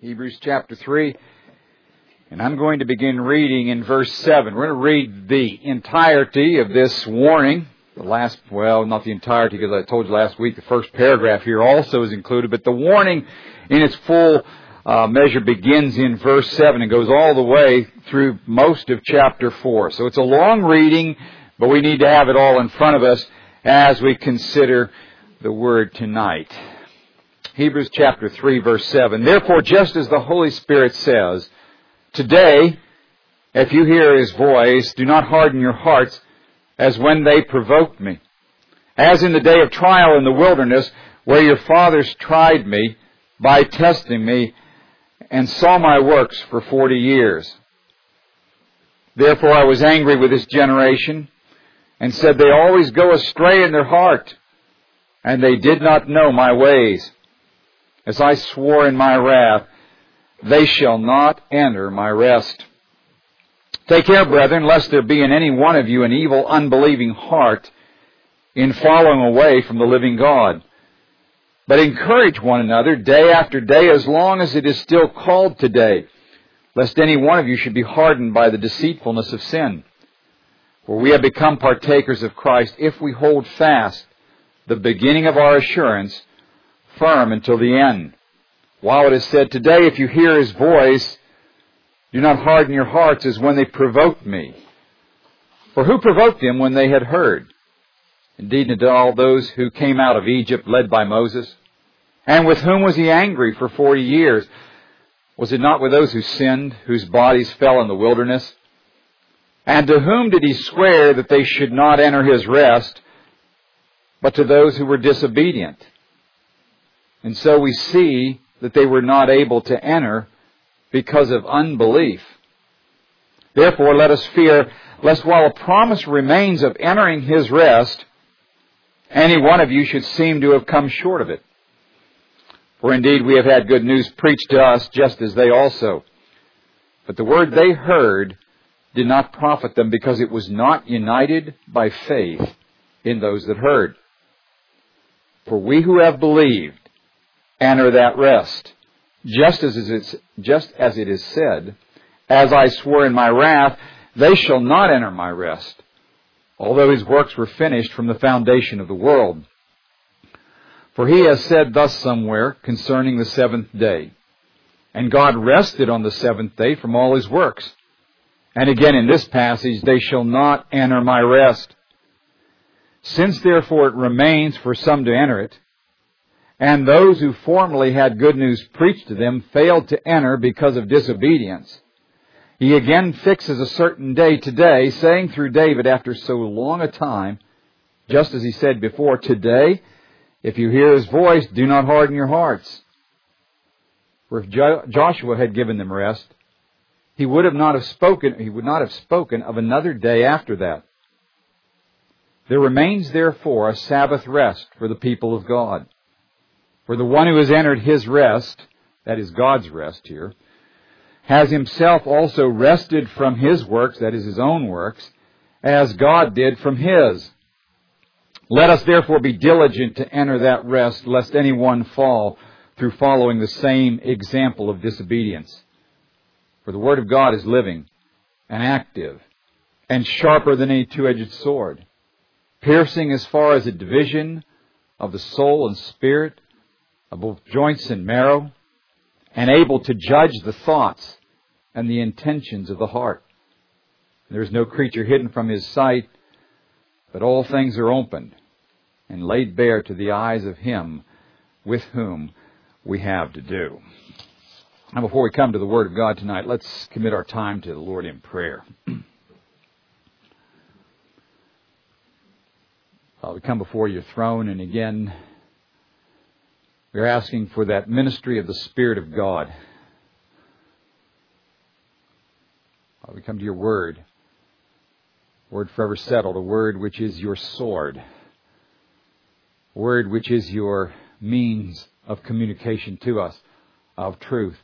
Hebrews chapter 3, and I'm going to begin reading in verse 7. We're going to read the entirety of this warning. Not the entirety, because I told you last week the first paragraph here also is included, but the warning in its full measure begins in verse 7 and goes all the way through most of chapter 4. So it's a long reading, but we need to have it all in front of us as we consider the Word tonight. Hebrews chapter 3, verse 7. Therefore, just as the Holy Spirit says, today, if you hear His voice, do not harden your hearts as when they provoked me. As in the day of trial in the wilderness, where your fathers tried me by testing me and saw my works for 40 years. Therefore I was angry with this generation and said, they always go astray in their heart, and they did not know my ways. As I swore in my wrath, they shall not enter my rest. Take care, brethren, lest there be in any one of you an evil, unbelieving heart in following away from the living God. But encourage one another day after day, as long as it is still called today, lest any one of you should be hardened by the deceitfulness of sin. For we have become partakers of Christ if we hold fast the beginning of our assurance firm until the end. While it is said, today if you hear His voice, do not harden your hearts as when they provoked me. For who provoked them when they had heard? Indeed, not all those who came out of Egypt led by Moses. And with whom was He angry for 40 years? Was it not with those who sinned, whose bodies fell in the wilderness? And to whom did He swear that they should not enter His rest, but to those who were disobedient? And so we see that they were not able to enter because of unbelief. Therefore, let us fear, lest while a promise remains of entering His rest, any one of you should seem to have come short of it. For indeed we have had good news preached to us, just as they also. But the word they heard did not profit them, because it was not united by faith in those that heard. For we who have believed enter that rest, just as it is said, as I swore in my wrath, they shall not enter my rest, although His works were finished from the foundation of the world. For He has said thus somewhere concerning the seventh day, and God rested on the seventh day from all His works. And again in this passage, they shall not enter my rest. Since therefore it remains for some to enter it, and those who formerly had good news preached to them failed to enter because of disobedience, He again fixes a certain day today, saying through David after so long a time, just as He said before, today, if you hear His voice, do not harden your hearts. For if Joshua had given them rest, he would not have spoken of another day after that. There remains therefore a Sabbath rest for the people of God. For the one who has entered His rest, that is God's rest here, has himself also rested from his works, that is His own works, as God did from His. Let us therefore be diligent to enter that rest, lest any one fall through following the same example of disobedience. For the Word of God is living and active and sharper than any two-edged sword, piercing as far as a division of the soul and spirit, of both joints and marrow, and able to judge the thoughts and the intentions of the heart. There is no creature hidden from His sight, but all things are opened and laid bare to the eyes of Him with whom we have to do. Now, before we come to the Word of God tonight, let's commit our time to the Lord in prayer. We come before Your throne, and again, we're asking for that ministry of the Spirit of God. We come to Your Word, Word forever settled, a Word which is Your sword, a Word which is Your means of communication to us of truth.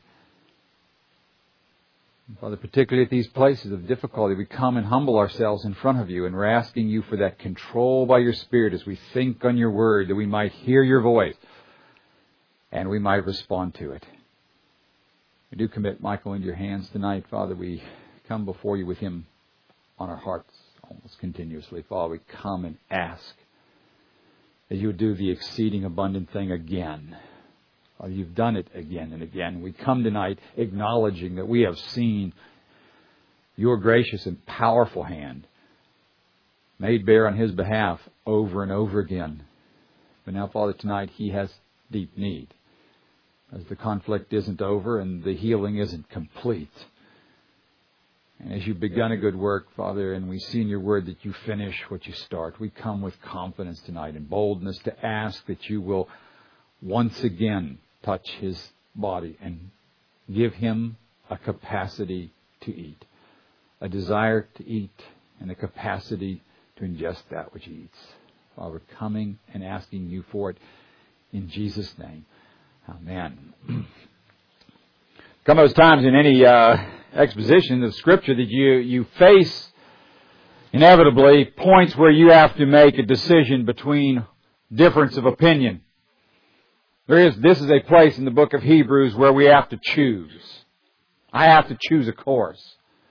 Father, particularly at these places of difficulty, we come and humble ourselves in front of You, and we're asking You for that control by Your Spirit as we think on Your Word, that we might hear Your voice and we might respond to it. We do commit Michael into your hands tonight, Father. We come before you with him on our hearts almost continuously. Father, we come and ask that you would do the exceeding abundant thing again. Father, you've done it again and again. We come tonight acknowledging that we have seen your gracious and powerful hand made bare on his behalf over and over again. But now, Father, tonight he has deep need, as the conflict isn't over and the healing isn't complete. And as you've begun a good work, Father, and we see in your word that you finish what you start, we come with confidence tonight and boldness to ask that you will once again touch his body and give him a capacity to eat, a desire to eat, and a capacity to ingest that which he eats. Father, we're coming and asking you for it in Jesus' name. Amen. Come those times in any exposition of Scripture that you face inevitably points where you have to make a decision between difference of opinion. This is a place in the book of Hebrews where we have to choose. I have to choose a course.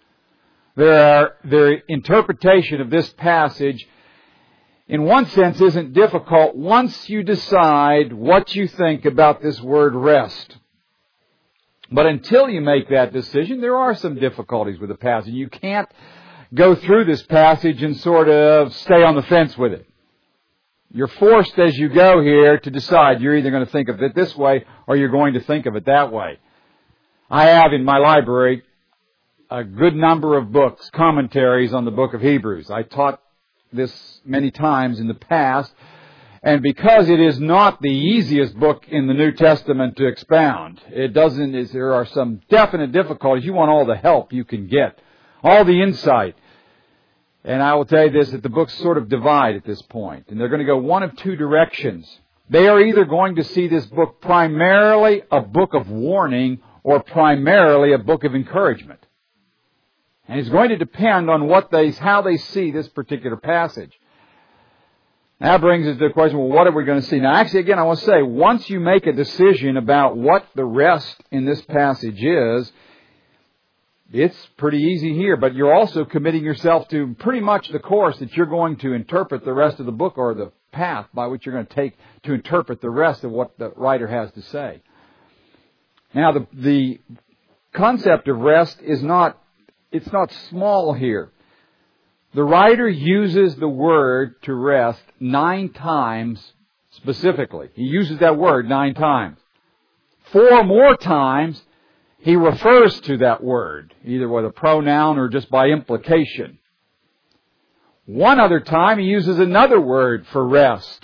The interpretation of this passage, in one sense, isn't difficult once you decide what you think about this word rest. But until you make that decision, there are some difficulties with the passage. You can't go through this passage and sort of stay on the fence with it. You're forced as you go here to decide. You're either going to think of it this way or you're going to think of it that way. I have in my library a good number of books, commentaries on the book of Hebrews. I taught this many times in the past, and because it is not the easiest book in the New Testament to expound, there are some definite difficulties. You want all the help you can get, all the insight. And I will tell you this, that the books sort of divide at this point, and they're going to go one of two directions. They are either going to see this book primarily a book of warning or primarily a book of encouragement. And it's going to depend on how they see this particular passage. That brings us to the question, well, what are we going to see? Now, actually, again, I want to say, once you make a decision about what the rest in this passage is, it's pretty easy here, but you're also committing yourself to pretty much the course that you're going to interpret the rest of the book, or the path by which you're going to take to interpret the rest of what the writer has to say. Now, the concept of rest it's not small here. The writer uses the word to rest 9 times specifically. He uses that word 9 times. 4 more times he refers to that word, either with a pronoun or just by implication. 1 other time he uses another word for rest.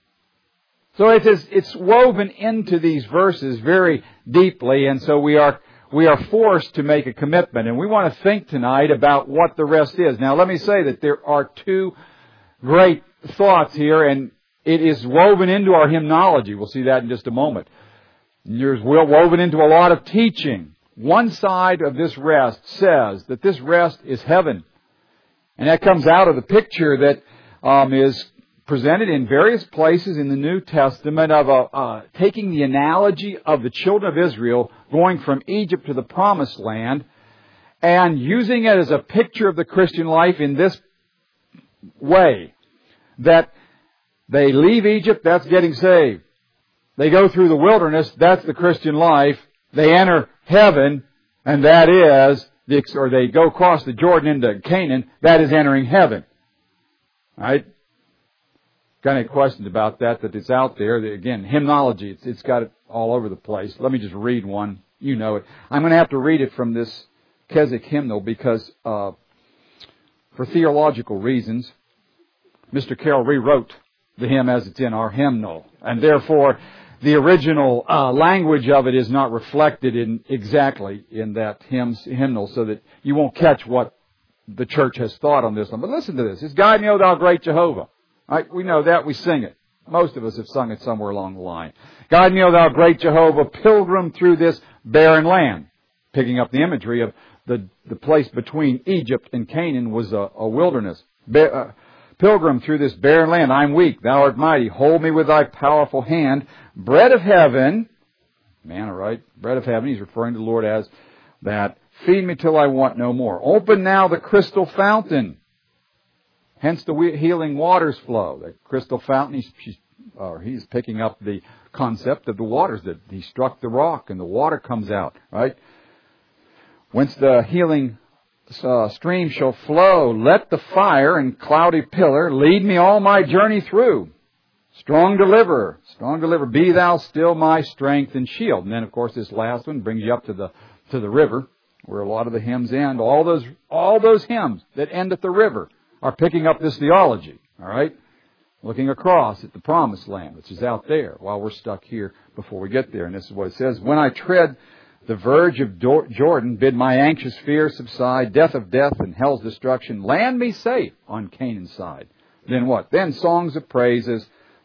So it's woven into these verses very deeply, and so we are forced to make a commitment. And we want to think tonight about what the rest is. Now, let me say that there are 2 great thoughts here, and it is woven into our hymnology. We'll see that in just a moment. There's woven into a lot of teaching. One side of this rest says that this rest is heaven. And that comes out of the picture that is presented in various places in the New Testament of taking the analogy of the children of Israel going from Egypt to the Promised Land and using it as a picture of the Christian life in this way, that they leave Egypt, that's getting saved. They go through the wilderness, that's the Christian life. They enter heaven, and that is, or they go across the Jordan into Canaan, that is entering heaven. Right? Got any questions about that it's out there? Again, hymnology, it's got it all over the place. Let me just read one. You know it. I'm going to have to read it from this Keswick hymnal because, for theological reasons, Mr. Carroll rewrote the hymn as it's in our hymnal. And therefore, the original language of it is not reflected exactly in that hymnal, so that you won't catch what the church has thought on this one. But listen to this. It's Guide Me, O Thou Great Jehovah. Right? We know that. We sing it. Most of us have sung it somewhere along the line. Guide me, O Thou Great Jehovah, pilgrim through this barren land. Picking up the imagery of the place between Egypt and Canaan was a wilderness. Pilgrim through this barren land, I'm weak, Thou art mighty. Hold me with Thy powerful hand. Bread of heaven, Manna, right? Bread of heaven. He's referring to the Lord as that. Feed me till I want no more. Open now the crystal fountain. Hence the healing waters flow. The crystal fountain, he's picking up the concept of the waters, that he struck the rock and the water comes out, right? Whence the healing stream shall flow. Let the fire and cloudy pillar lead me all my journey through. Strong deliverer, be thou still my strength and shield. And then, of course, this last one brings you up to the river, where a lot of the hymns end. All those hymns that end at the river are picking up this theology, all right? Looking across at the promised land, which is out there, while we're stuck here before we get there. And this is what it says: when I tread the verge of Jordan, bid my anxious fear subside, death of death and hell's destruction, land me safe on Canaan's side. Then what? Then songs of praises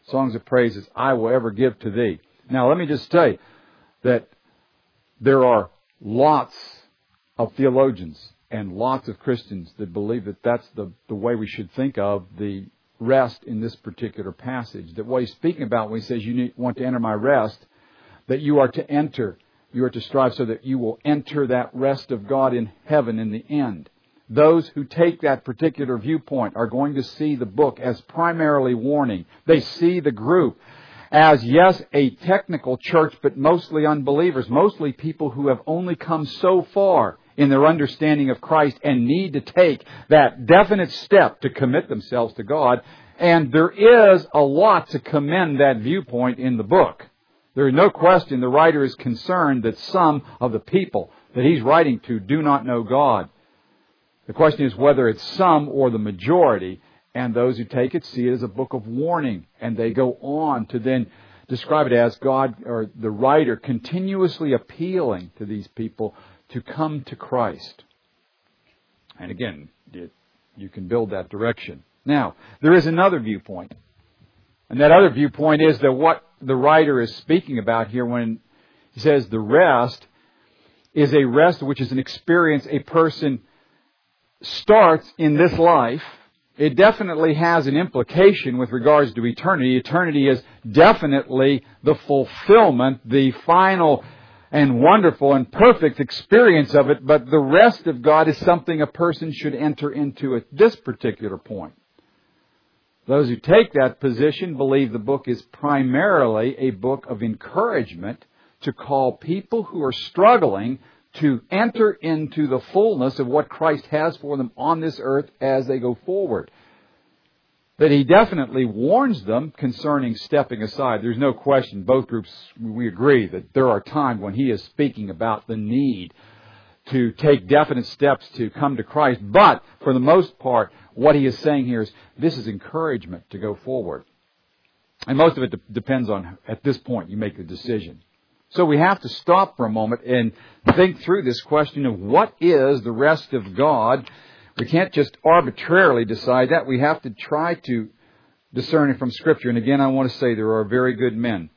I will ever give to thee. Now let me just say that there are lots of theologians and lots of Christians that believe that that's the way we should think of the rest in this particular passage. That what he's speaking about when he says you want to enter my rest, that you are to strive so that you will enter that rest of God in heaven in the end. Those who take that particular viewpoint are going to see the book as primarily warning. They see the group as, yes, a technical church, but mostly unbelievers, mostly people who have only come so far in their understanding of Christ and need to take that definite step to commit themselves to God. And there is a lot to commend that viewpoint in the book. There is no question the writer is concerned that some of the people that he's writing to do not know God. The question is whether it's some or the majority, and those who take it see it as a book of warning, and they go on to then describe it as God, or the writer, continuously appealing to these people to come to Christ. And again, you can build that direction. Now, there is another viewpoint. And that other viewpoint is that what the writer is speaking about here when he says the rest is a rest which is an experience a person starts in this life. It definitely has an implication with regards to eternity. Eternity is definitely the fulfillment, the final and wonderful and perfect experience of it, but the rest of God is something a person should enter into at this particular point. Those who take that position believe the book is primarily a book of encouragement to call people who are struggling to enter into the fullness of what Christ has for them on this earth as they go forward. That he definitely warns them concerning stepping aside. There's no question, both groups, we agree that there are times when he is speaking about the need to take definite steps to come to Christ. But for the most part, what he is saying here is this is encouragement to go forward. And most of it depends on, at this point, you make the decision. So we have to stop for a moment and think through this question of what is the rest of God. We can't just arbitrarily decide that. We have to try to discern it from Scripture. And again, I want to say there are very good men.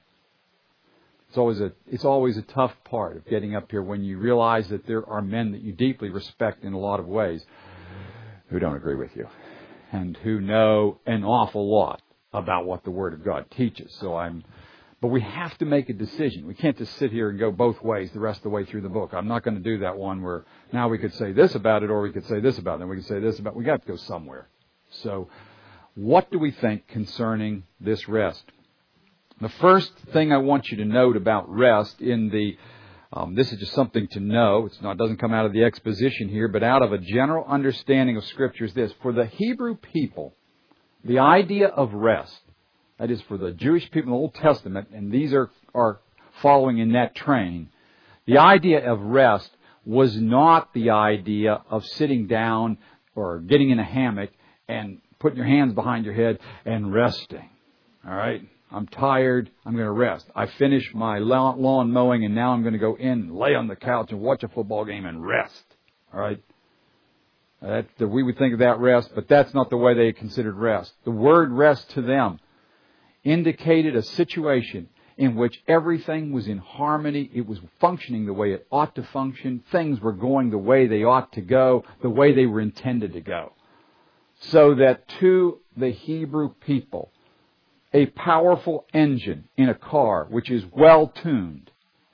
It's always a tough part of getting up here when you realize that there are men that you deeply respect in a lot of ways who don't agree with you and who know an awful lot about what the Word of God teaches. But we have to make a decision. We can't just sit here and go both ways the rest of the way through the book. I'm not going to do that one where now we could say this about it or we could say this about it. Then we could say this about it. We got to go somewhere. So what do we think concerning this rest? The first thing I want you to note about rest in this is just something to know. It doesn't come out of the exposition here, but out of a general understanding of Scripture is this. For the Hebrew people, the idea of rest, that is for the Jewish people in the Old Testament, and these are following in that train, the idea of rest was not the idea of sitting down or getting in a hammock and putting your hands behind your head and resting. All right? I'm tired. I'm going to rest. I finished my lawn mowing and now I'm going to go in and lay on the couch and watch a football game and rest. All right? We would think of that rest, but that's not the way they considered rest. The word rest to them indicated a situation in which everything was in harmony. It was functioning the way it ought to function. Things were going the way they ought to go, the way they were intended to go. So that to the Hebrew people, a powerful engine in a car which is well tuned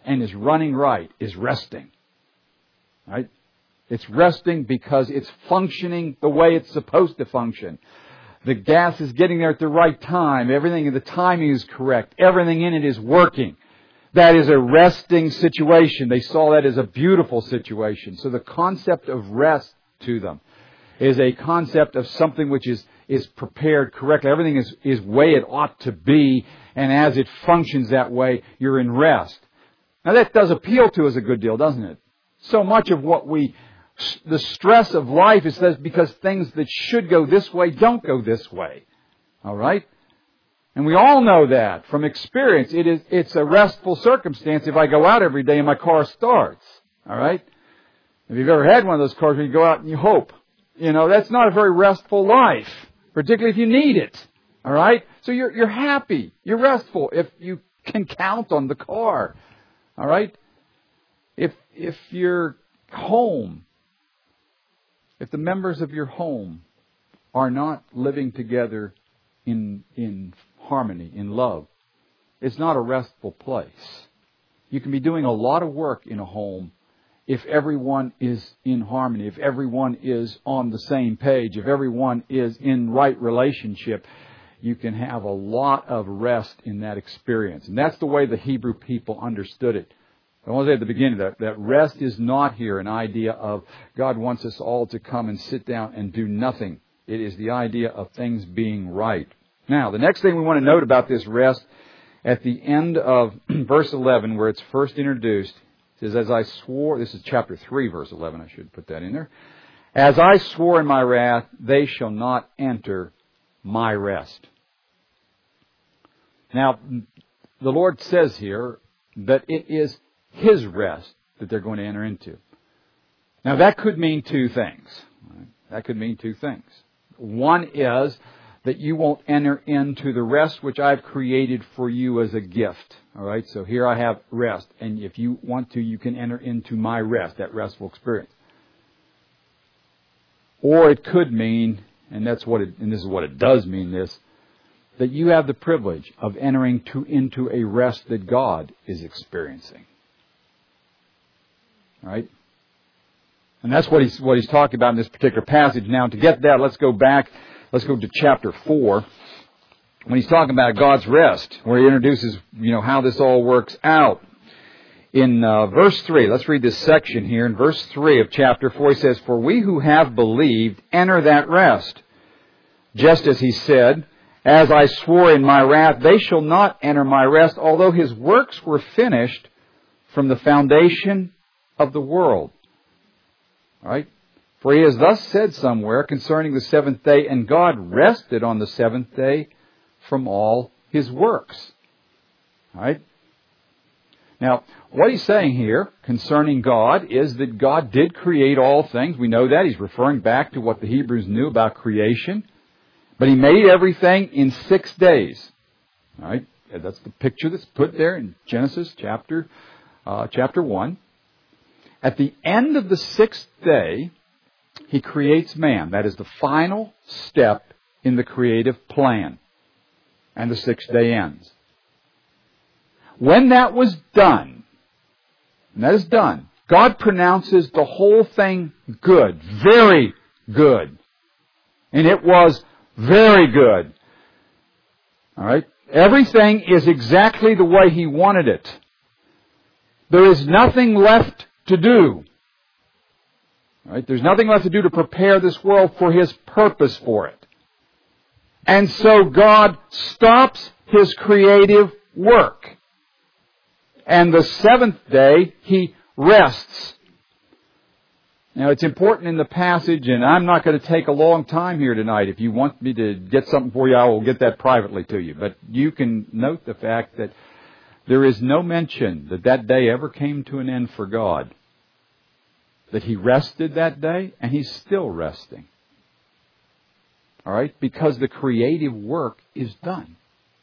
and is running right is resting. Right? It's resting because it's functioning the way it's supposed to function. The gas is getting there at the right time. Everything, the timing is correct. Everything in it is working. That is a resting situation. They saw that as a beautiful situation. So the concept of rest to them is a concept of something which is prepared correctly. Everything is way it ought to be, and as it functions that way, you're in rest. Now that does appeal to us a good deal, doesn't it? So much of what the stress of life is because things that should go this way don't go this way. All right? And we all know that from experience. It's a restful circumstance if I go out every day and my car starts. All right? If you've ever had one of those cars where you go out and you hope, that's not a very restful life, particularly if you need it. All right? So you're happy. You're restful if you can count on the car. All right? If your home, if the members of your home are not living together in harmony, in love, it's not a restful place. You can be doing a lot of work in a home if everyone is in harmony, if everyone is on the same page, if everyone is in right relationship. You can have a lot of rest in that experience. And that's the way the Hebrew people understood it. I want to say at the beginning that rest is not here an idea of God wants us all to come and sit down and do nothing. It is the idea of things being right. Now, the next thing we want to note about this rest, at the end of verse 11, where it's first introduced, it says, as I swore, this is chapter 3, verse 11, I should put that in there. As I swore in my wrath, they shall not enter my rest. Now, the Lord says here that it is His rest that they're going to enter into. Now, that could mean two things. That could mean two things. One is that you won't enter into the rest which I've created for you as a gift. All right, so here I have rest. And if you want to, you can enter into my rest, that restful experience. Or it could mean, and this is what it does mean, that you have the privilege of entering into a rest that God is experiencing. All right? And that's what he's talking about in this particular passage. Now, to get that, let's go back. Let's go to chapter 4. When he's talking about God's rest, where he introduces, how this all works out. In verse 3, let's read this section here. In verse 3 of chapter 4, he says, for we who have believed enter that rest. Just as he said, as I swore in my wrath, they shall not enter my rest, although his works were finished from the foundation of the world. All right? For he has thus said somewhere concerning the seventh day, and God rested on the seventh day from all his works. All right? Now, what he's saying here concerning God is that God did create all things. We know that. He's referring back to what the Hebrews knew about creation. But he made everything in 6 days. All right? That's the picture that's put there in Genesis chapter 1. At the end of the 6th day, he creates man. That is the final step in the creative plan. And the 6th day ends. When that was done, and that is done, God pronounces the whole thing good, very good. And it was very good. All right? Everything is exactly the way he wanted it. There is nothing left to do. All right? There's nothing left to do to prepare this world for his purpose for it. And so God stops his creative work. And the 7th day, he rests. Now, it's important in the passage, and I'm not going to take a long time here tonight. If you want me to get something for you, I will get that privately to you. But you can note the fact that there is no mention that that day ever came to an end for God. That he rested that day, and he's still resting. All right? Because the creative work is done.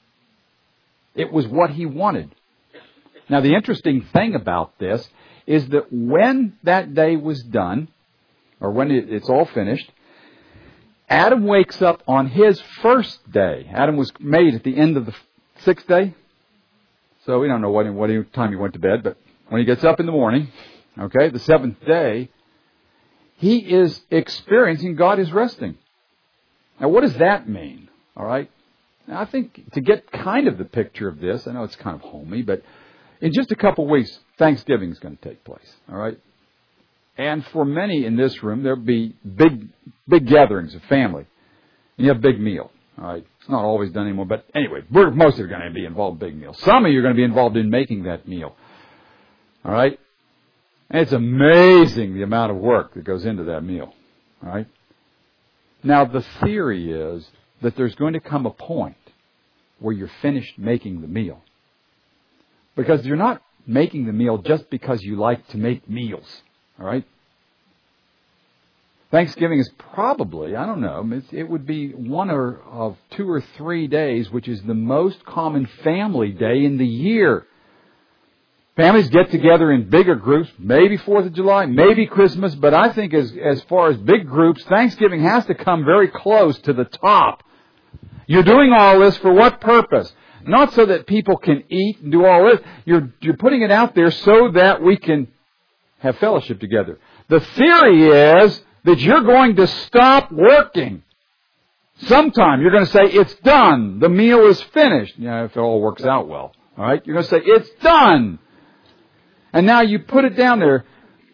It was what he wanted. Now, the interesting thing about this is that when that day was done, or when it's all finished, Adam wakes up on his first day. Adam was made at the end of the 6th day. So we don't know what time he went to bed, but when he gets up in the morning, okay, the seventh day, he is experiencing God is resting. Now, what does that mean? All right? Now, I think to get kind of the picture of this, I know it's kind of homey, but in just a couple weeks, Thanksgiving is going to take place. All right? And for many in this room, there'll be big gatherings of family. And you have a big meal. All right? It's not always done anymore, but anyway, most of you are going to be involved in big meals. Some of you are going to be involved in making that meal. All right? And it's amazing the amount of work that goes into that meal. All right? Now, the theory is that there's going to come a point where you're finished making the meal. Because you're not making the meal just because you like to make meals. All right? Thanksgiving is probably, I don't know, it would be one of 2 or 3 days, which is the most common family day in the year. Families get together in bigger groups, maybe 4th of July, maybe Christmas, but I think as far as big groups, Thanksgiving has to come very close to the top. You're doing all this for what purpose? Not so that people can eat and do all this. You're putting it out there so that we can have fellowship together. The theory is that you're going to stop working. Sometime you're going to say, it's done. The meal is finished. If it all works out well. All right? You're going to say, it's done. And now you put it down there.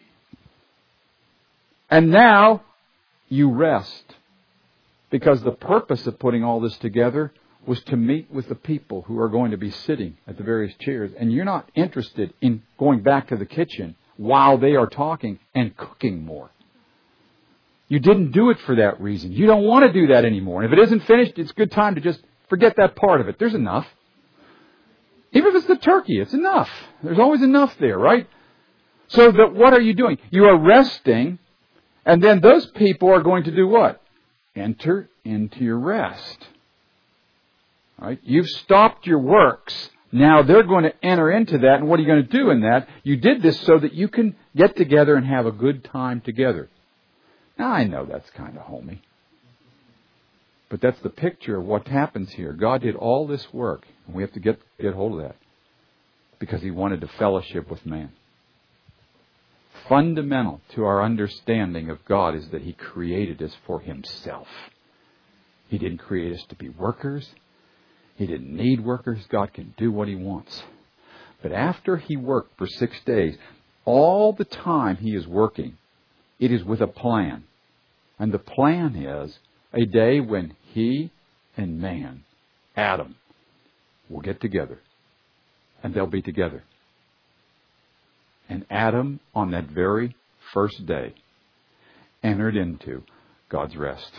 And now you rest. Because the purpose of putting all this together was to meet with the people who are going to be sitting at the various chairs. And you're not interested in going back to the kitchen while they are talking and cooking more. You didn't do it for that reason. You don't want to do that anymore. And if it isn't finished, it's a good time to just forget that part of it. There's enough. Even if it's the turkey, it's enough. There's always enough there, right? So that what are you doing? You are resting, and then those people are going to do what? Enter into your rest. All right? You've stopped your works. Now they're going to enter into that, and what are you going to do in that? You did this so that you can get together and have a good time together. Now, I know that's kind of homey. But that's the picture of what happens here. God did all this work, and we have to get hold of that. Because He wanted to fellowship with man. Fundamental to our understanding of God is that He created us for Himself. He didn't create us to be workers. He didn't need workers. God can do what He wants. But after He worked for 6 days, all the time He is working, it is with a plan. And the plan is a day when He and man, Adam, will get together. And they'll be together. And Adam, on that very first day, entered into God's rest.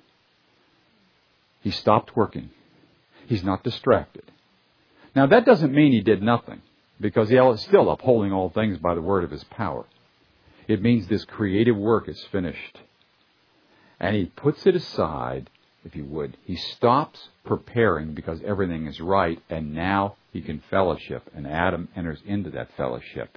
He stopped working. He's not distracted. Now, that doesn't mean he did nothing, because he is still upholding all things by the word of His power. It means this creative work is finished. And He puts it aside, if you would. He stops preparing because everything is right, and now He can fellowship, and Adam enters into that fellowship.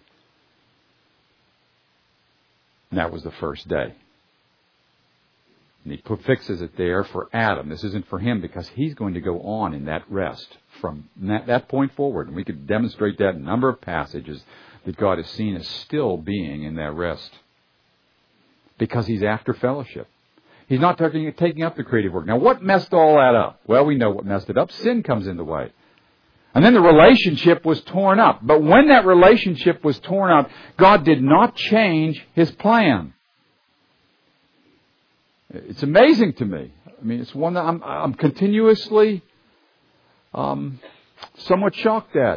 And that was the first day. And He fixes it there for Adam. This isn't for him because he's going to go on in that rest from that point forward. And we could demonstrate that in a number of passages that God is seen as still being in that rest. Because He's after fellowship. He's not taking up the creative work. Now, what messed all that up? Well, we know what messed it up. Sin comes in the way. And then the relationship was torn up. But when that relationship was torn up, God did not change His plan. It's amazing to me. I mean, it's one that I'm continuously somewhat shocked at.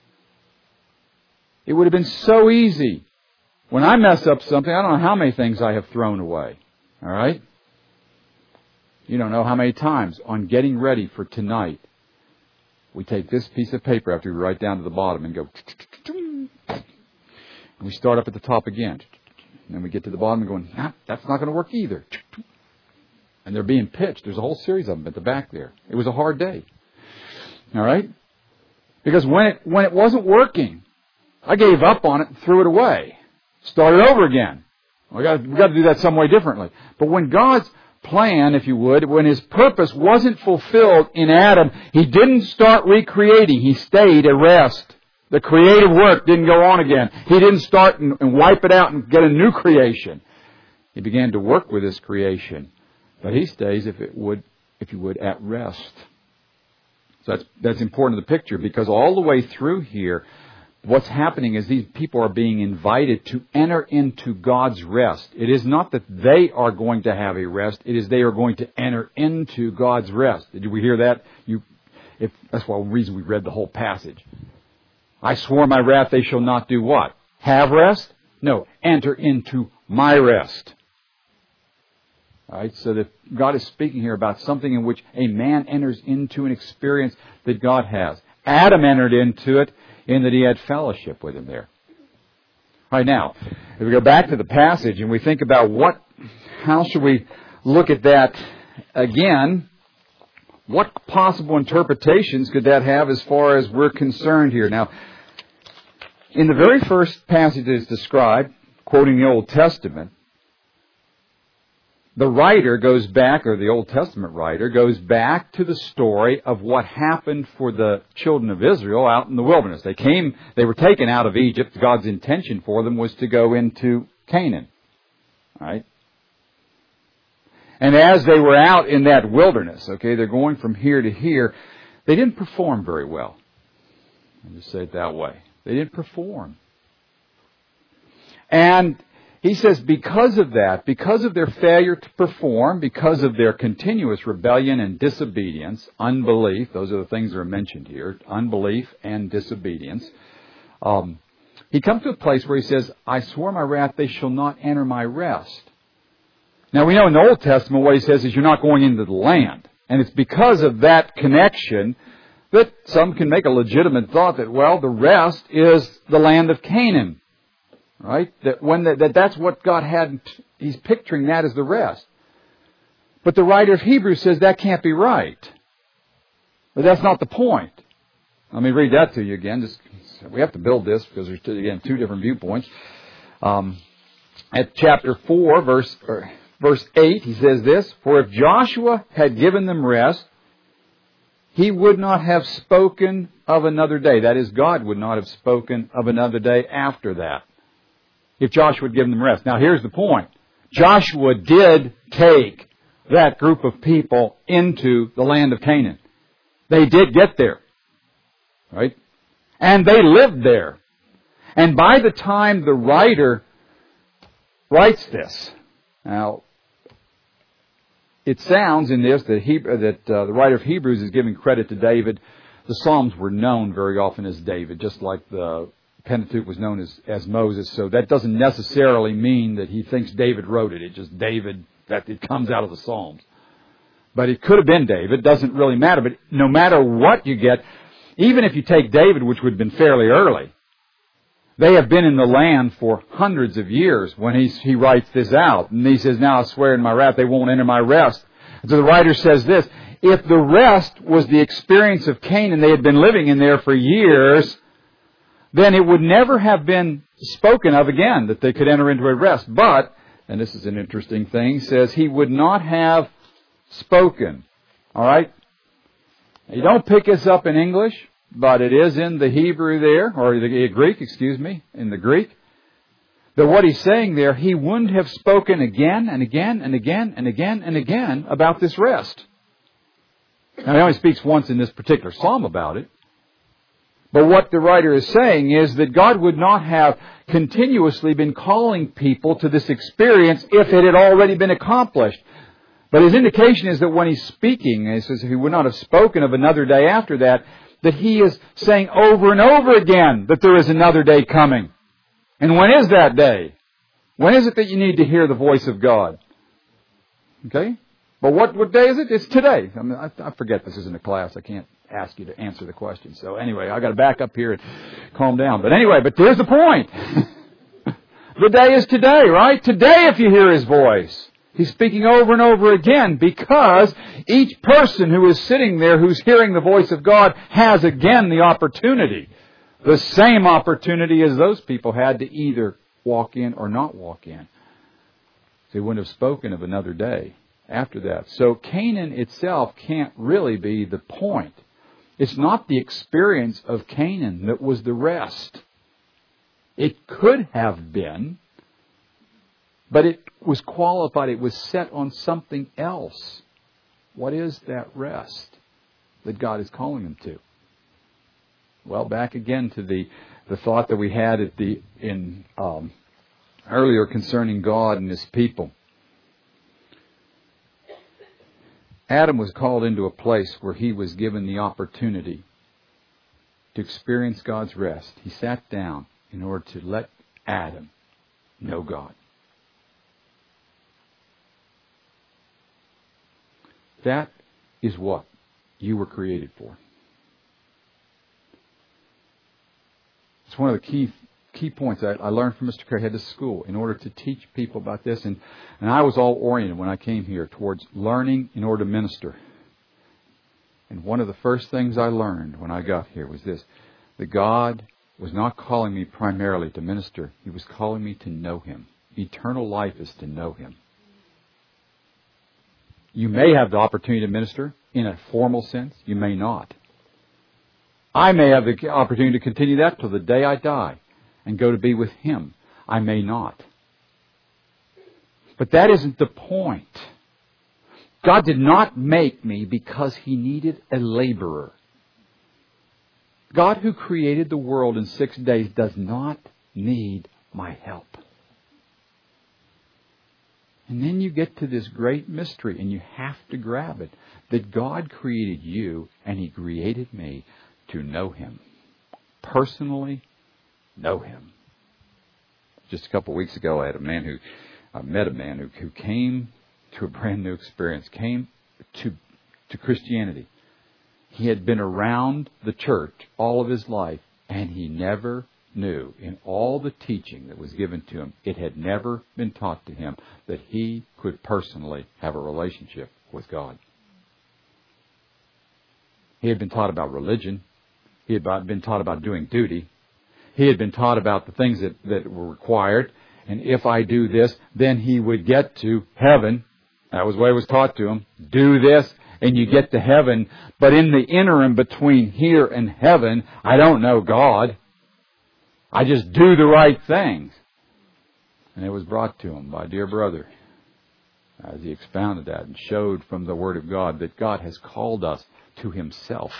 It would have been so easy. When I mess up something, I don't know how many things I have thrown away. All right? You don't know how many times on getting ready for tonight, we take this piece of paper after we write down to the bottom and go, and we start up at the top again. And then we get to the bottom and going, that's not going to work either. And they're being pitched. There's a whole series of them at the back there. It was a hard day. All right? Because when it wasn't working, I gave up on it and threw it away. Started over again. We got to do that some way differently. But when God's plan, if you would, when His purpose wasn't fulfilled in Adam, He didn't start recreating. He stayed at rest. The creative work didn't go on again. He didn't start and wipe it out and get a new creation. He began to work with His creation. But He stays, if you would, at rest. So that's important to the picture, because all the way through here, what's happening is these people are being invited to enter into God's rest. It is not that they are going to have a rest. It is they are going to enter into God's rest. Did we hear that? That's the reason we read the whole passage. I swore my wrath they shall not do what? Have rest? No, enter into my rest. All right, so that God is speaking here about something in which a man enters into an experience that God has. Adam entered into it in that he had fellowship with Him there. All right, now, if we go back to the passage and we think about how should we look at that again, what possible interpretations could that have as far as we're concerned here? Now, in the very first passage that is described, quoting the Old Testament, the writer goes back, or the Old Testament writer goes back to the story of what happened for the children of Israel out in the wilderness. They were taken out of Egypt. God's intention for them was to go into Canaan. Right? And as they were out in that wilderness, they're going from here to here, they didn't perform very well. I'll just say it that way. They didn't perform. And he says because of that, because of their failure to perform, because of their continuous rebellion and disobedience, unbelief, those are the things that are mentioned here, unbelief and disobedience, he comes to a place where he says, I swore my wrath, they shall not enter my rest. Now we know in the Old Testament what he says is you're not going into the land. And it's because of that connection that some can make a legitimate thought that, well, the rest is the land of Canaan. Right? That's what God had. He's picturing that as the rest. But the writer of Hebrews says that can't be right. But that's not the point. Let me read that to you again. We have to build this because there's, again, two different viewpoints. At chapter 4, verse 8, he says this, For if Joshua had given them rest, he would not have spoken of another day. That is, God would not have spoken of another day after that, if Joshua had given them rest. Now, here's the point. Joshua did take that group of people into the land of Canaan. They did get there. Right? And they lived there. And by the time the writer writes this, now, it sounds in this that the writer of Hebrews is giving credit to David. The Psalms were known very often as David, just like the Pentateuch was known as Moses. So that doesn't necessarily mean that he thinks David wrote it. It's just David, that it comes out of the Psalms. But it could have been David. Doesn't really matter. But no matter what you get, even if you take David, which would have been fairly early, they have been in the land for hundreds of years when he writes this out. And he says, now I swear in my wrath, they won't enter my rest. So the writer says this, if the rest was the experience of Canaan, they had been living in there for years, then it would never have been spoken of again that they could enter into a rest. But, and this is an interesting thing, he says he would not have spoken. All right? You don't pick this up in English, but it is in the Hebrew there, or the Greek, in the Greek, that what he's saying there, he wouldn't have spoken again and again and again and again and again about this rest. Now, he only speaks once in this particular psalm about it. But what the writer is saying is that God would not have continuously been calling people to this experience if it had already been accomplished. But his indication is that when he's speaking, he says he would not have spoken of another day after that, that he is saying over and over again that there is another day coming. And when is that day? When is it that you need to hear the voice of God? Okay? But what day is it? It's today. I mean, I forget this isn't a class. I can't ask you to answer the question. So anyway, I got to back up here and calm down. But anyway, but there's the point. The day is today, right? Today if you hear His voice. He's speaking over and over again because each person who is sitting there who's hearing the voice of God has again the opportunity. The same opportunity as those people had to either walk in or not walk in. They wouldn't have spoken of another day after that. So Canaan itself can't really be the point. It's not the experience of Canaan that was the rest. It could have been, but it was qualified. It was set on something else. What is that rest that God is calling them to? Well, back again to the thought that we had earlier concerning God and His people. Adam was called into a place where he was given the opportunity to experience God's rest. He sat down in order to let Adam know God. That is what you were created for. It's one of the key points I learned from Mr. Craig. Head to school in order to teach people about this. And I was all oriented when I came here towards learning in order to minister. And one of the first things I learned when I got here was this: that God was not calling me primarily to minister. He was calling me to know Him. Eternal life is to know Him. You may have the opportunity to minister in a formal sense. You may not. I may have the opportunity to continue that till the day I die and go to be with Him. I may not. But that isn't the point. God did not make me because He needed a laborer. God, who created the world in 6 days, does not need my help. And then you get to this great mystery, and you have to grab it, that God created you and He created me to know Him. Personally, know Him. Just a couple of weeks ago, I met a man who came to a brand new experience, came to Christianity. He had been around the church all of his life, and he never knew, in all the teaching that was given to him, it had never been taught to him that he could personally have a relationship with God. He had been taught about religion. He had been taught about doing duty. He had been taught about the things that were required. And if I do this, then he would get to heaven. That was what was taught to him. Do this, and you get to heaven. But in the interim between here and heaven, I don't know God. I just do the right things. And it was brought to him by a dear brother as he expounded that and showed from the Word of God that God has called us to Himself.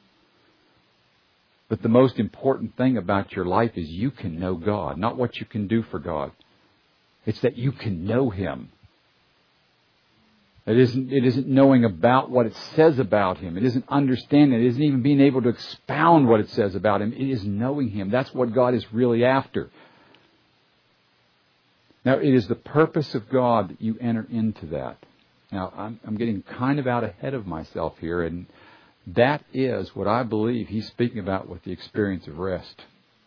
But the most important thing about your life is you can know God, not what you can do for God. It's that you can know Him. It isn't knowing about what it says about Him. It isn't understanding. It isn't even being able to expound what it says about Him. It is knowing Him. That's what God is really after. Now, it is the purpose of God that you enter into that. Now, I'm getting kind of out ahead of myself here, and that is what I believe He's speaking about with the experience of rest.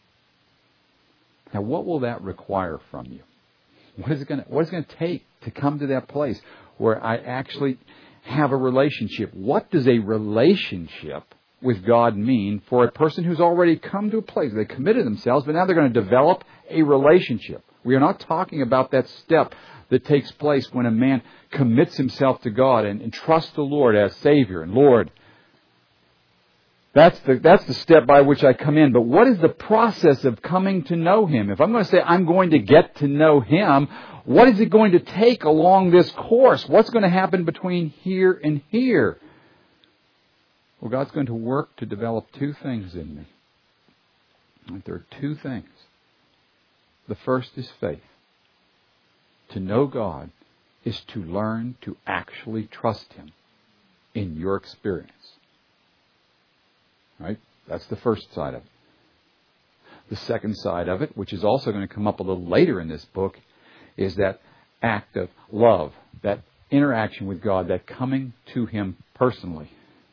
Now, what will that require from you? What is it going to take to come to that place where I actually have a relationship? What does a relationship with God mean for a person who's already come to a place? They committed themselves, but now they're going to develop a relationship. We are not talking about that step that takes place when a man commits himself to God and trusts the Lord as Savior and Lord. That's the step by which I come in. But what is the process of coming to know Him? If I'm going to say I'm going to get to know Him, what is it going to take along this course? What's going to happen between here and here? Well, God's going to work to develop two things in me. There are two things. The first is faith. To know God is to learn to actually trust Him in your experience. Right? That's the first side of it. The second side of it, which is also going to come up a little later in this book, is that act of love, that interaction with God, that coming to Him personally.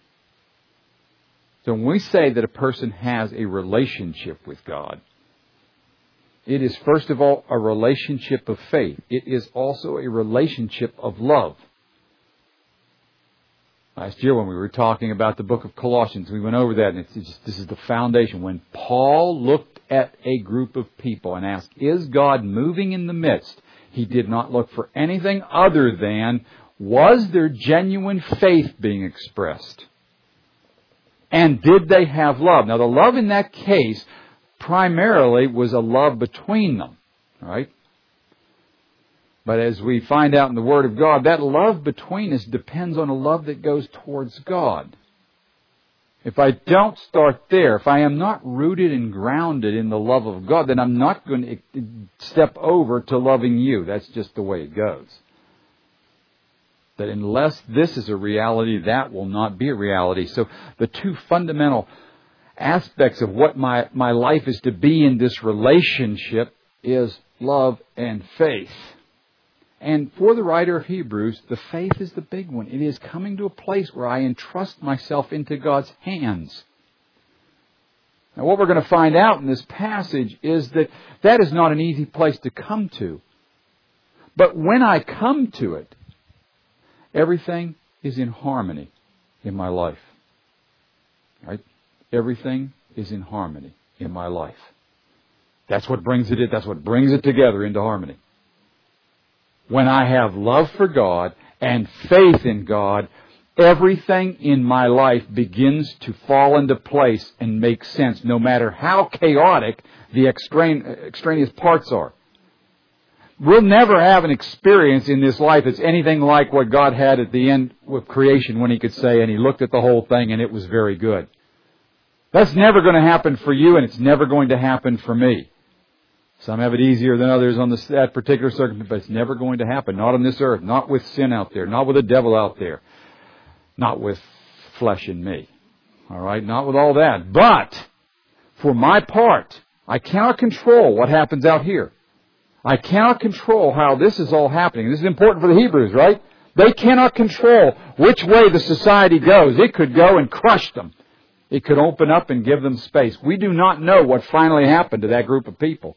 So when we say that a person has a relationship with God, it is first of all a relationship of faith. It is also a relationship of love. Last year when we were talking about the book of Colossians, we went over that, and this is the foundation. When Paul looked at a group of people and asked, is God moving in the midst? He did not look for anything other than, was there genuine faith being expressed? And did they have love? Now, the love in that case primarily was a love between them, right? But as we find out in the Word of God, that love between us depends on a love that goes towards God. If I don't start there, if I am not rooted and grounded in the love of God, then I'm not going to step over to loving you. That's just the way it goes. That unless this is a reality, that will not be a reality. So the two fundamental aspects of what my life is to be in this relationship is love and faith. And for the writer of Hebrews, the faith is the big one. It is coming to a place where I entrust myself into God's hands. Now, what we're going to find out in this passage is that that is not an easy place to come to. But when I come to it, everything is in harmony in my life. Right? Everything is in harmony in my life. That's what brings it. That's what brings it together into harmony. When I have love for God and faith in God, everything in my life begins to fall into place and make sense, no matter how chaotic the extraneous parts are. We'll never have an experience in this life that's anything like what God had at the end with creation when He could say, and He looked at the whole thing and it was very good. That's never going to happen for you, and it's never going to happen for me. Some have it easier than others on that particular circumstance, but it's never going to happen. Not on this earth, not with sin out there, not with the devil out there, not with flesh in me. All right, not with all that. But for my part, I cannot control what happens out here. I cannot control how this is all happening. This is important for the Hebrews, right? They cannot control which way the society goes. It could go and crush them. It could open up and give them space. We do not know what finally happened to that group of people.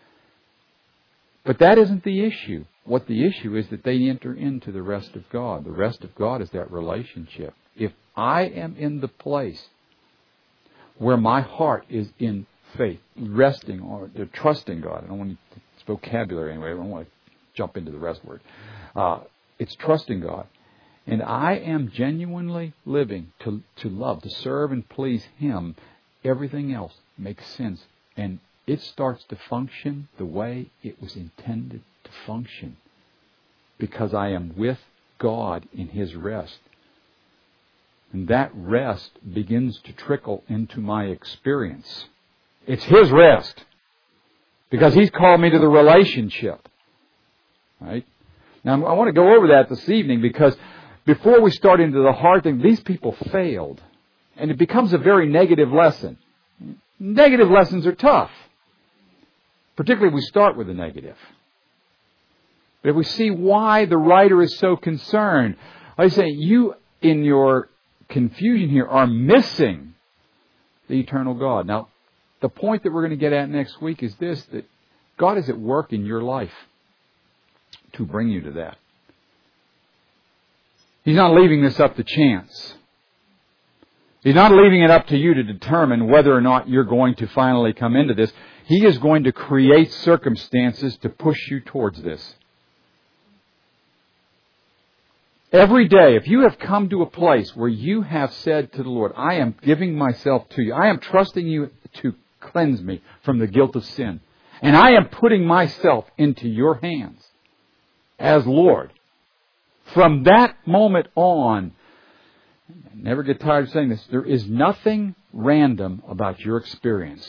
But that isn't the issue. What the issue is that they enter into the rest of God. The rest of God is that relationship. If I am in the place where my heart is in faith, resting or trusting God, I don't want it's vocabulary anyway, I don't want to jump into the rest word. It's trusting God. And I am genuinely living to love, to serve and please Him. Everything else makes sense. And it starts to function the way it was intended to function. Because I am with God in His rest. And that rest begins to trickle into my experience. It's His rest. Because He's called me to the relationship. Right? Now, I want to go over that this evening because before we start into the hard thing, these people failed. And it becomes a very negative lesson. Negative lessons are tough. Particularly if we start with the negative. But if we see why the writer is so concerned, I say you, in your confusion here, are missing the eternal God. Now, the point that we're going to get at next week is this, that God is at work in your life to bring you to that. He's not leaving this up to chance. He's not leaving it up to you to determine whether or not you're going to finally come into this. He is going to create circumstances to push you towards this. Every day, if you have come to a place where you have said to the Lord, I am giving myself to you. I am trusting you to cleanse me from the guilt of sin. And I am putting myself into your hands as Lord. From that moment on, I never get tired of saying this, there is nothing random about your experience.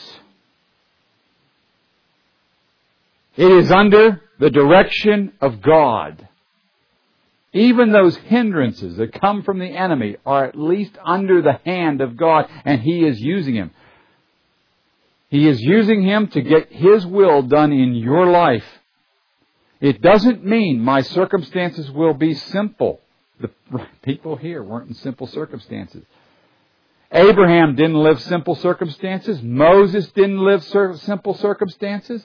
It is under the direction of God. Even those hindrances that come from the enemy are at least under the hand of God, and He is using him. He is using him to get His will done in your life. It doesn't mean my circumstances will be simple. The people here weren't in simple circumstances. Abraham didn't live simple circumstances. Moses didn't live simple circumstances.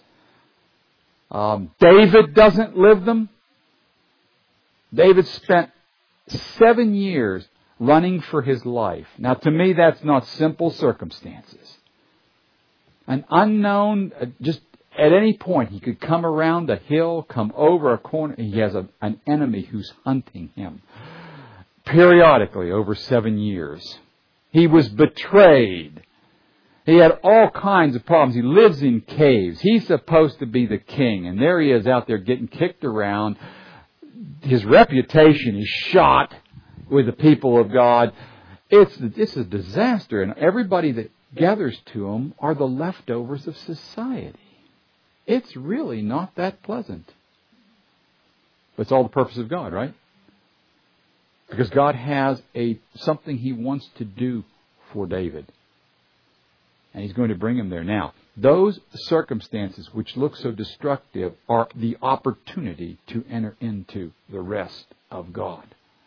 David doesn't live them. David spent 7 years running for his life. Now, to me, that's not simple circumstances. An unknown, just at any point, he could come around a hill, come over a corner. He has an enemy who's hunting him periodically over 7 years. He was betrayed. He had all kinds of problems. He lives in caves. He's supposed to be the king. And there he is out there getting kicked around. His reputation is shot with the people of God. It's a disaster. And everybody that gathers to him are the leftovers of society. It's really not that pleasant. But it's all the purpose of God, right? Because God has something He wants to do for David. And He's going to bring him there. Now, those circumstances which look so destructive are the opportunity to enter into the rest of God.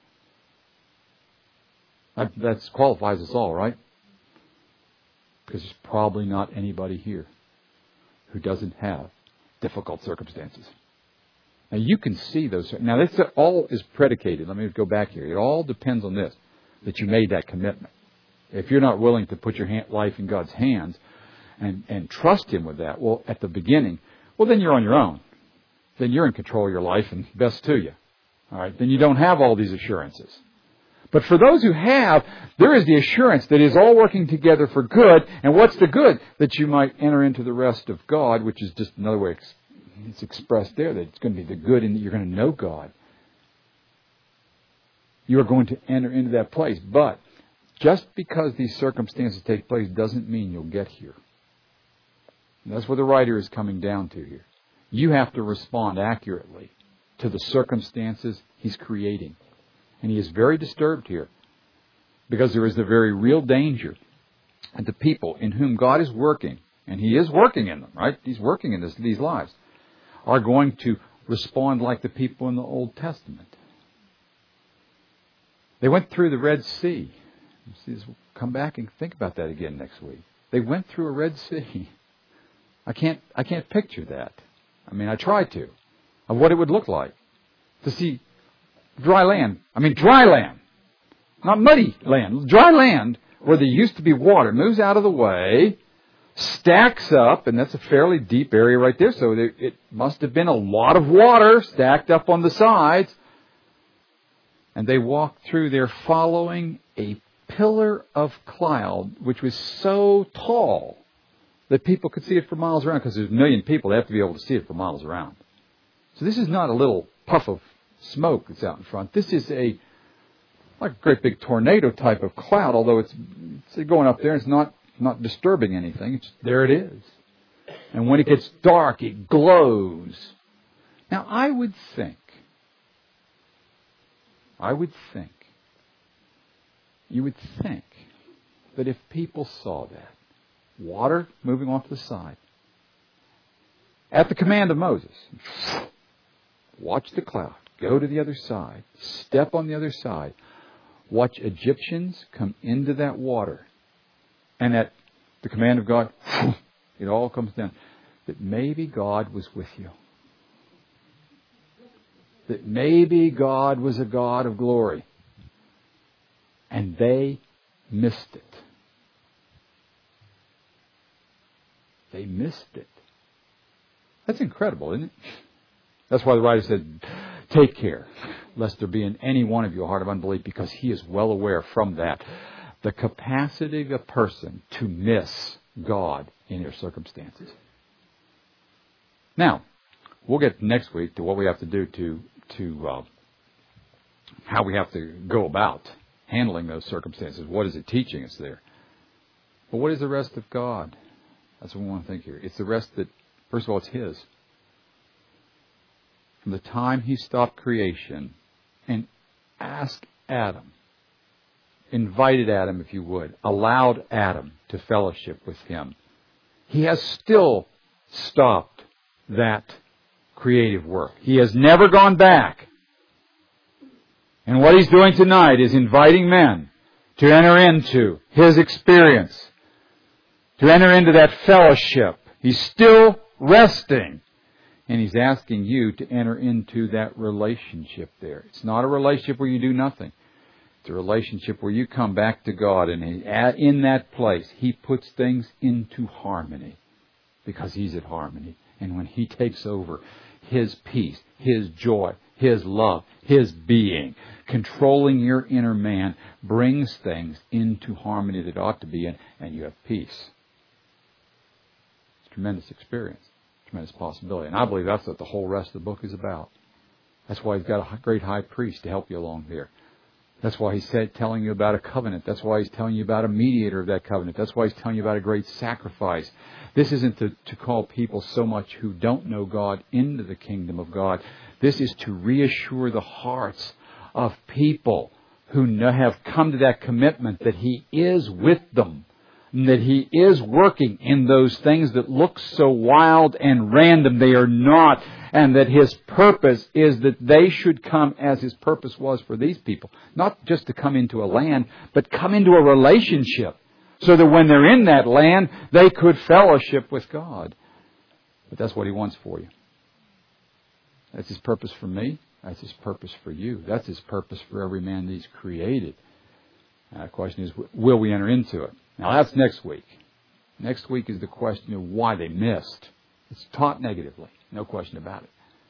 That qualifies us all, right? Because there's probably not anybody here who doesn't have difficult circumstances. Now, you can see those. Now, this all is predicated. Let me go back here. It all depends on this, that you made that commitment. If you're not willing to put your life in God's hands and trust Him with that, well, at the beginning, well, then you're on your own. Then you're in control of your life, and best to you. All right? Then you don't have all these assurances. But for those who have, there is the assurance that is all working together for good. And what's the good? That you might enter into the rest of God, which is just another way it's expressed there, that it's going to be the good and that you're going to know God. You are going to enter into that place. But just because these circumstances take place doesn't mean you'll get here. And that's what the writer is coming down to here. You have to respond accurately to the circumstances He's creating. And he is very disturbed here because there is the very real danger that the people in whom God is working, and He is working in them, right? He's working in these lives, are going to respond like the people in the Old Testament. They went through the Red Sea. We'll come back and think about that again next week. They went through a Red Sea. I can't picture that. I mean, I try to, of what it would look like to see dry land. I mean, dry land. Not muddy land. Dry land where there used to be water. Moves out of the way, stacks up, and that's a fairly deep area right there. So it must have been a lot of water stacked up on the sides. And they walked through there following a pillar of cloud, which was so tall that people could see it for miles around. Because there's a million people, they have to be able to see it for miles around. So this is not a little puff of smoke that's out in front. This is like a great big tornado type of cloud, although it's going up there. It's not disturbing anything. There it is. And when it gets dark, it glows. Now, I would think, you would think that if people saw that, water moving off the side, at the command of Moses, watch the cloud. Go to the other side. Step on the other side. Watch Egyptians come into that water. And at the command of God, it all comes down. That maybe God was with you. That maybe God was a God of glory. And they missed it. They missed it. That's incredible, isn't it? That's why the writer said, take care, lest there be in any one of you a heart of unbelief, because he is well aware from that the capacity of a person to miss God in their circumstances. Now, we'll get next week to what we have to do to how we have to go about handling those circumstances. What is it teaching us there? But what is the rest of God? That's what we want to think here. It's the rest that, first of all, it's His. From the time He stopped creation and asked Adam, invited Adam, if you would, allowed Adam to fellowship with Him, He has still stopped that creative work. He has never gone back. And what He's doing tonight is inviting men to enter into His experience, to enter into that fellowship. He's still resting. And He's asking you to enter into that relationship there. It's not a relationship where you do nothing. It's a relationship where you come back to God, and in that place, He puts things into harmony because He's at harmony. And when He takes over, His peace, His joy, His love, His being, controlling your inner man, brings things into harmony that ought to be in, and you have peace. It's a tremendous experience, tremendous possibility. And I believe that's what the whole rest of the book is about. That's why He's got a great high priest to help you along there. That's why He's telling you about a covenant. That's why He's telling you about a mediator of that covenant. That's why He's telling you about a great sacrifice. This isn't to call people so much who don't know God into the kingdom of God. This is to reassure the hearts of people who have come to that commitment that He is with them, and that He is working in those things that look so wild and random. They are not. And that His purpose is that they should come as His purpose was for these people. Not just to come into a land, but come into a relationship. So that when they're in that land, they could fellowship with God. But that's what He wants for you. That's His purpose for me. That's His purpose for you. That's His purpose for every man that He's created. The question is, will we enter into it? Now that's next week. Next week is the question of why they missed. It's taught negatively. No question about it.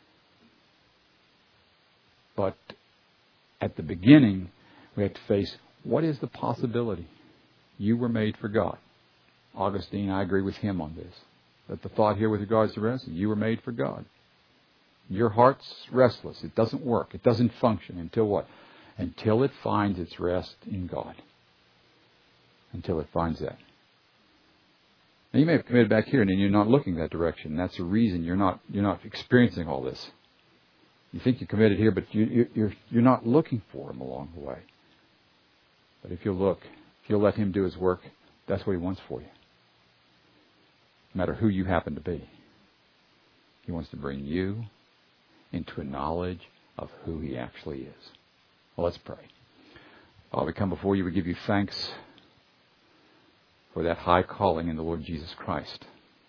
But at the beginning, we have to face, what is the possibility? You were made for God. Augustine, I agree with him on this. That the thought here with regards to rest, you were made for God. Your heart's restless. It doesn't work. It doesn't function until what? Until it finds its rest in God. Until it finds that. Now, you may have committed back here and then you're not looking that direction. That's the reason you're not experiencing all this. You think you're committed here, but you're not looking for Him along the way. But if you'll look, if you'll let Him do His work, that's what He wants for you. No matter who you happen to be. He wants to bring you into a knowledge of who He actually is. Well, let's pray. Father, we come before You. We give You thanks for that high calling in the Lord Jesus Christ.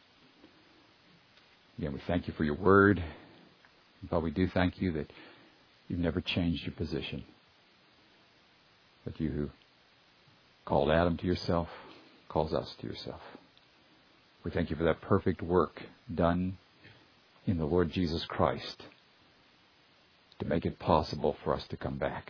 Again, we thank You for Your word. But we do thank You that You've never changed Your position. That You who called Adam to Yourself, calls us to Yourself. We thank You for that perfect work done in the Lord Jesus Christ to make it possible for us to come back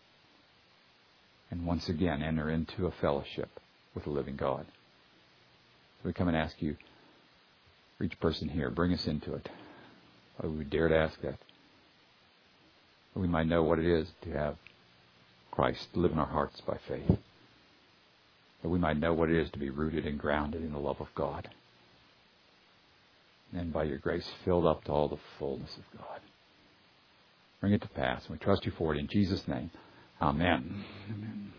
and once again enter into a fellowship with the living God. So we come and ask You, for each person here, bring us into it. Father, we dare to ask that we might know what it is to have Christ live in our hearts by faith. That we might know what it is to be rooted and grounded in the love of God. And by Your grace, filled up to all the fullness of God. Bring it to pass. And we trust You for it in Jesus' name. Amen. Amen.